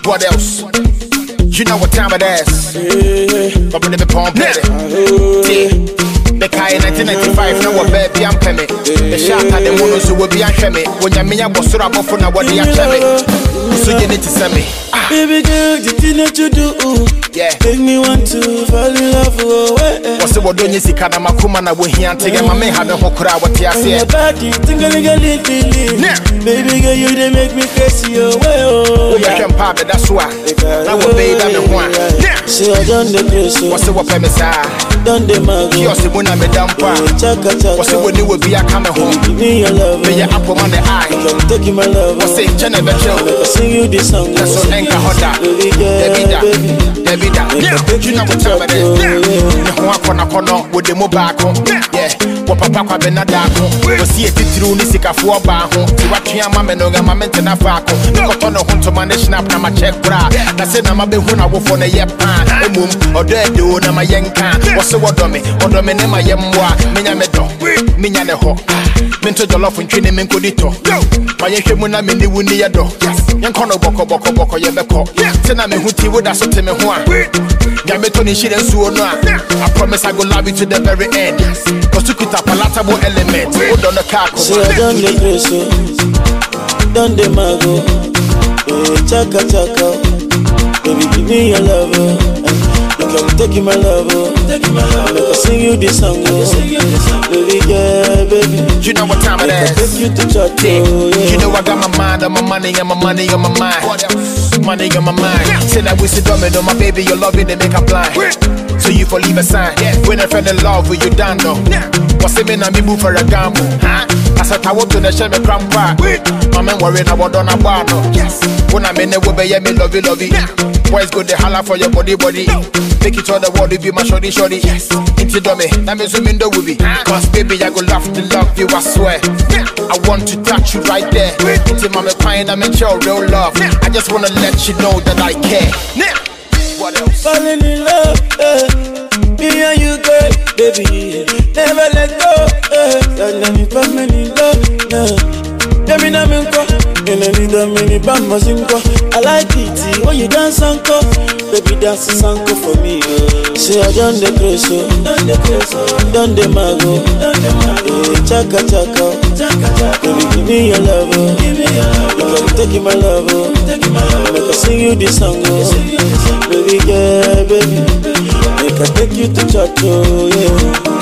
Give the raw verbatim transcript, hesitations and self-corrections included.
What else? You know what time it is. But when they be pumping it. The Kai nineteen ninety-five, now what baby I'm paying. The shot at the monos who will be a shame. When your mia was sort of for now, what they are telling. So you need to send me. Baby girl, the thing that you do, yeah, make me want to fall in love. What's the word when you see Kadama Kumana with him and take my man have a hokra what you say? Baby girl, you they make me crazy. Oh, yeah, can pop it, that's why. That will be that one. See, I done the place. What's the what premise? Done the mag. I'm a damn part. What's it when you will be a coming home? Me your love. May your apple on the eye. Take you my love. What's it? Jenna Bechel. Sing you this song. That's so anchor hoda. Debida. Debida. You know what time it is. No one corner corner with the mobile. Yeah. What papa Benadako. We see a titru Nisika for Baho. To watch your mamma no gamma and a faco. No on a hunter manage snap na my check bra. That's it. I'm a big one. I will phone a yep. A moon or dead do na my young can. What's the word on me? Or the men my yemwa. Minya medo. Minya ne ho. Minto jollof and training men kodito. My yemuna mini wuni yado. Yan kono boko boko boko yebeko. Tena me huti would have me one. Gametoni shit and so no. I promise I go love you to the very end. Cause you could a palatable element. Hold on the car. So I done the preso. Done the mago. Chaka chaka. Baby, give me your love. You can take my love. Take my love. I'll sing you this song. Baby, yeah, baby. You know what time it is. Take you to church. Yeah. You know I got my mind on my money and my money on my mind. Money on my mind. Say that we sit down on my baby, your love it, they make a blind. So you for leave a sign. When I fell in love with you, down though. What's it mean? I me move for a gamble. I said I want to the shame a cramp back. My man worried about on a bar. Yes. When I'm in the way, yeah, me love you, love you. Boys go the holla for your body, body. Make it all the world to be my shorty, shorty. Yes. Into dummy, that means we mean the movie. Cause baby, I go love to love you, I swear. I want to touch you right there. Into my pine, I'm in your real love. I just wanna let you know that I care. What else? Falling in love, eh. Me and you, girl, baby. Never let go, eh. Let me put me in love, eh. Let me know me go. And I need a mini bam mazingo. I like it when you dance and go. Baby dance a sanko for me. Say I done the preso, done the preso, done the mago, done the mago. Chaka chaka, chaka chaka. Baby give me your love, give me your love. You can take my love, take my love. Make I sing you this song, baby yeah, baby. Make I take you to church, oh yeah.